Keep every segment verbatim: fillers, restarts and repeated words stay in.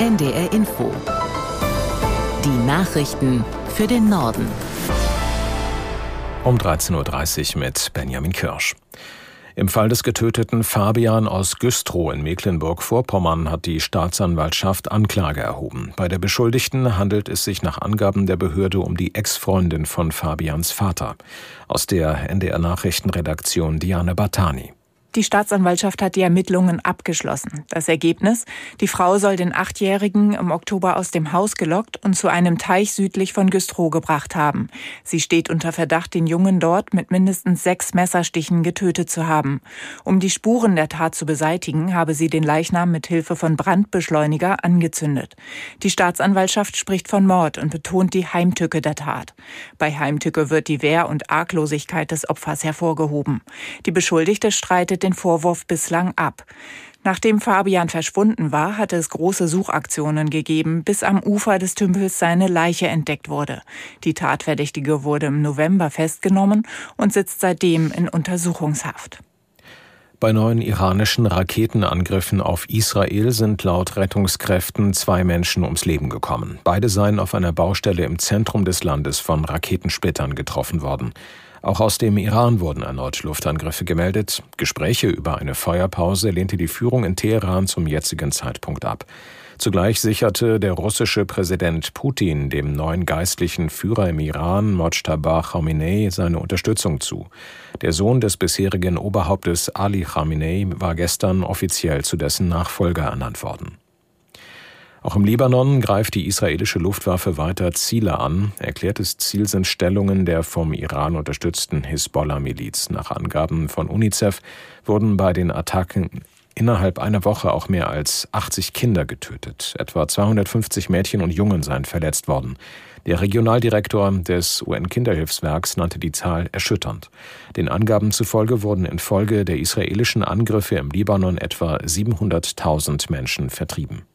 N D R Info. Die Nachrichten für den Norden. Um dreizehn Uhr dreißig mit Benjamin Kirsch. Im Fall des getöteten Fabian aus Güstrow in Mecklenburg-Vorpommern hat die Staatsanwaltschaft Anklage erhoben. Bei der Beschuldigten handelt es sich nach Angaben der Behörde um die Ex-Freundin von Fabians Vater. Aus der N D R-Nachrichtenredaktion Diane Bartani. Die Staatsanwaltschaft hat die Ermittlungen abgeschlossen. Das Ergebnis: Die Frau soll den Achtjährigen im Oktober aus dem Haus gelockt und zu einem Teich südlich von Güstrow gebracht haben. Sie steht unter Verdacht, den Jungen dort mit mindestens sechs Messerstichen getötet zu haben. Um die Spuren der Tat zu beseitigen, habe sie den Leichnam mit Hilfe von Brandbeschleuniger angezündet. Die Staatsanwaltschaft spricht von Mord und betont die Heimtücke der Tat. Bei Heimtücke wird die Wehr- und Arglosigkeit des Opfers hervorgehoben. Die Beschuldigte streitet den Vorwurf bislang ab. Nachdem Fabian verschwunden war, hatte es große Suchaktionen gegeben, bis am Ufer des Tümpels seine Leiche entdeckt wurde. Die Tatverdächtige wurde im November festgenommen und sitzt seitdem in Untersuchungshaft. Bei neuen iranischen Raketenangriffen auf Israel sind laut Rettungskräften zwei Menschen ums Leben gekommen. Beide seien auf einer Baustelle im Zentrum des Landes von Raketensplittern getroffen worden. Auch aus dem Iran wurden erneut Luftangriffe gemeldet. Gespräche über eine Feuerpause lehnte die Führung in Teheran zum jetzigen Zeitpunkt ab. Zugleich sicherte der russische Präsident Putin dem neuen geistlichen Führer im Iran, Mojtaba Khamenei, seine Unterstützung zu. Der Sohn des bisherigen Oberhauptes Ali Khamenei war gestern offiziell zu dessen Nachfolger ernannt worden. Auch im Libanon greift die israelische Luftwaffe weiter Ziele an. Erklärtes Ziel sind Stellungen der vom Iran unterstützten Hisbollah-Miliz. Nach Angaben von UNICEF wurden bei den Attacken innerhalb einer Woche auch mehr als achtzig Kinder getötet. Etwa zweihundertfünfzig Mädchen und Jungen seien verletzt worden. Der Regionaldirektor des U N-Kinderhilfswerks nannte die Zahl erschütternd. Den Angaben zufolge wurden infolge der israelischen Angriffe im Libanon etwa siebenhunderttausend Menschen vertrieben.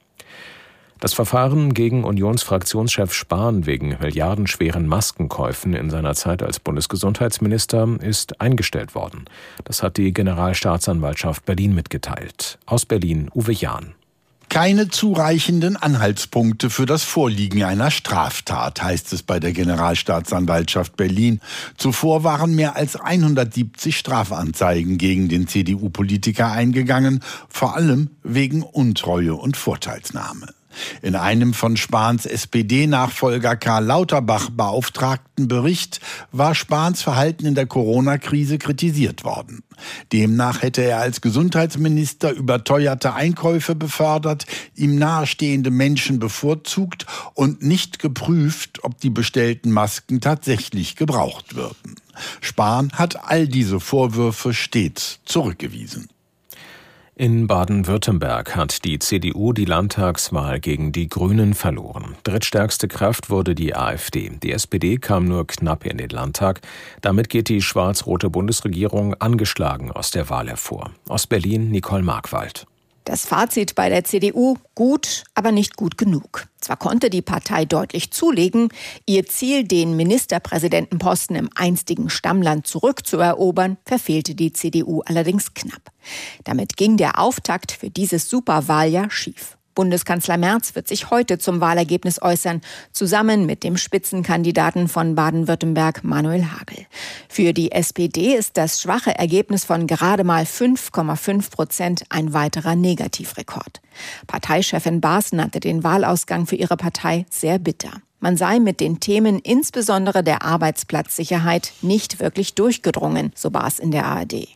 Das Verfahren gegen Unionsfraktionschef Spahn wegen milliardenschweren Maskenkäufen in seiner Zeit als Bundesgesundheitsminister ist eingestellt worden. Das hat die Generalstaatsanwaltschaft Berlin mitgeteilt. Aus Berlin Uwe Jahn. Keine zureichenden Anhaltspunkte für das Vorliegen einer Straftat, heißt es bei der Generalstaatsanwaltschaft Berlin. Zuvor waren mehr als hundertsiebzig Strafanzeigen gegen den C D U-Politiker eingegangen, vor allem wegen Untreue und Vorteilsnahme. In einem von Spahns S P D-Nachfolger Karl Lauterbach beauftragten Bericht war Spahns Verhalten in der Corona-Krise kritisiert worden. Demnach hätte er als Gesundheitsminister überteuerte Einkäufe befördert, ihm nahestehende Menschen bevorzugt und nicht geprüft, ob die bestellten Masken tatsächlich gebraucht würden. Spahn hat all diese Vorwürfe stets zurückgewiesen. In Baden-Württemberg hat die C D U die Landtagswahl gegen die Grünen verloren. Drittstärkste Kraft wurde die AfD. Die S P D kam nur knapp in den Landtag. Damit geht die schwarz-rote Bundesregierung angeschlagen aus der Wahl hervor. Aus Berlin Nicole Markwald. Das Fazit bei der C D U: gut, aber nicht gut genug. Zwar konnte die Partei deutlich zulegen, ihr Ziel, den Ministerpräsidentenposten im einstigen Stammland zurückzuerobern, verfehlte die C D U allerdings knapp. Damit ging der Auftakt für dieses Superwahljahr schief. Bundeskanzler Merz wird sich heute zum Wahlergebnis äußern, zusammen mit dem Spitzenkandidaten von Baden-Württemberg Manuel Hagel. Für die S P D ist das schwache Ergebnis von gerade mal fünf Komma fünf Prozent ein weiterer Negativrekord. Parteichefin Baas nannte den Wahlausgang für ihre Partei sehr bitter. Man sei mit den Themen insbesondere der Arbeitsplatzsicherheit nicht wirklich durchgedrungen, so Baas in der A R D.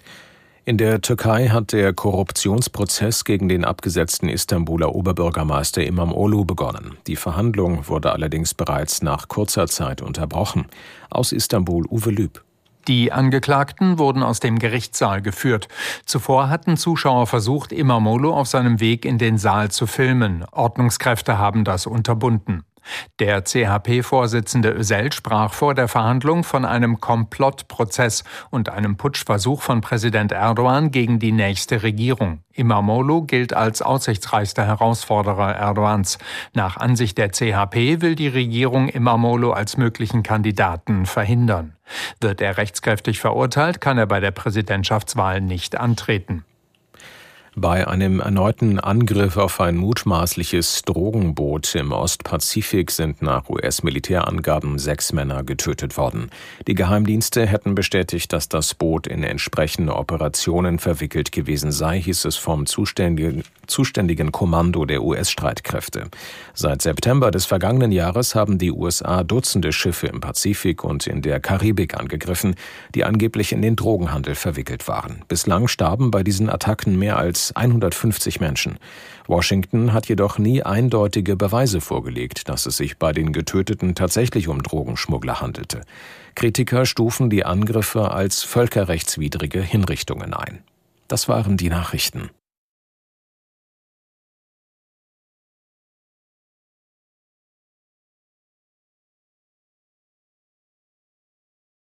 In der Türkei hat der Korruptionsprozess gegen den abgesetzten Istanbuler Oberbürgermeister İmamoğlu begonnen. Die Verhandlung wurde allerdings bereits nach kurzer Zeit unterbrochen. Aus Istanbul Uwe Lüb. Die Angeklagten wurden aus dem Gerichtssaal geführt. Zuvor hatten Zuschauer versucht, İmamoğlu auf seinem Weg in den Saal zu filmen. Ordnungskräfte haben das unterbunden. Der C H P-Vorsitzende Özel sprach vor der Verhandlung von einem Komplottprozess und einem Putschversuch von Präsident Erdogan gegen die nächste Regierung. İmamoğlu gilt als aussichtsreichster Herausforderer Erdogans. Nach Ansicht der C H P will die Regierung İmamoğlu als möglichen Kandidaten verhindern. Wird er rechtskräftig verurteilt, kann er bei der Präsidentschaftswahl nicht antreten. Bei einem erneuten Angriff auf ein mutmaßliches Drogenboot im Ostpazifik sind nach U S-Militärangaben sechs Männer getötet worden. Die Geheimdienste hätten bestätigt, dass das Boot in entsprechende Operationen verwickelt gewesen sei, hieß es vom zuständigen, zuständigen Kommando der U S-Streitkräfte. Seit September des vergangenen Jahres haben die U S A Dutzende Schiffe im Pazifik und in der Karibik angegriffen, die angeblich in den Drogenhandel verwickelt waren. Bislang starben bei diesen Attacken mehr als hundertfünfzig Menschen. Washington hat jedoch nie eindeutige Beweise vorgelegt, dass es sich bei den Getöteten tatsächlich um Drogenschmuggler handelte. Kritiker stufen die Angriffe als völkerrechtswidrige Hinrichtungen ein. Das waren die Nachrichten.